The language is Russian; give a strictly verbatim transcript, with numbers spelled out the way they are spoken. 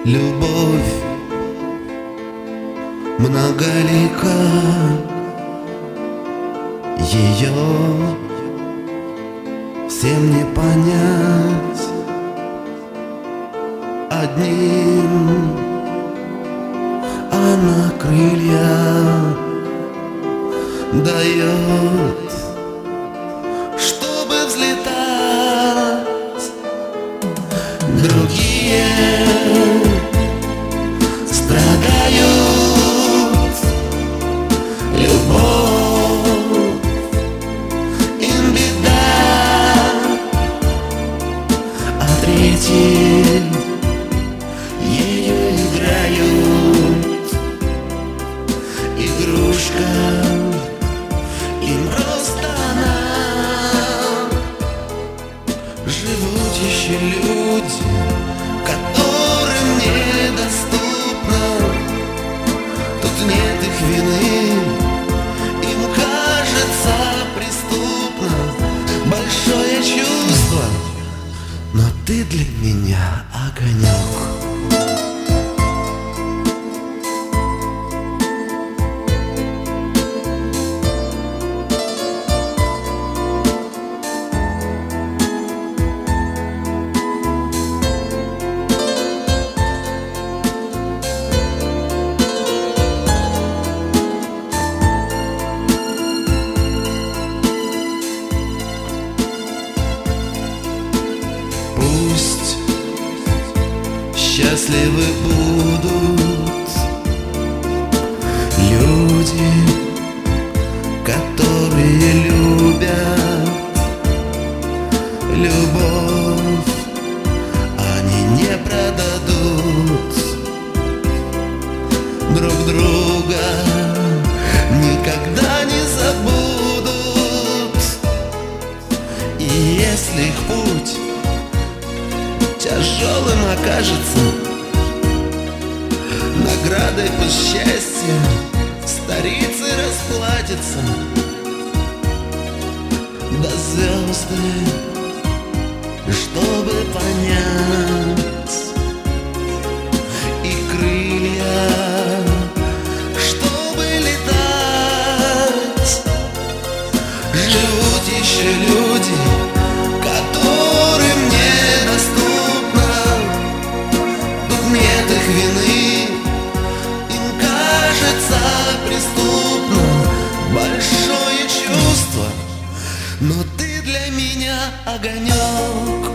Любовь многолика, ее всем не понять. Одним она крылья дает, чтобы взлетать. Другие страдают, любовь им беда, а третьи ею играют. Игрушка им просто она. Живут еще люди, которым недоступно. Тут нет их вины, им кажется преступно большое чувство, но ты для меня огонек. Пусть счастливы будут люди, которые любят. Любовь они не продадут, друг друга никогда не забудут. И если их путь тяжелым окажется, наградой пусть счастье старицей расплатится. До звезды, чтобы понять, и крылья, чтобы летать. Живут еще люди, которым недоступно. Тут нет их вины, им кажется преступно большое чувство, но ты для меня огонек.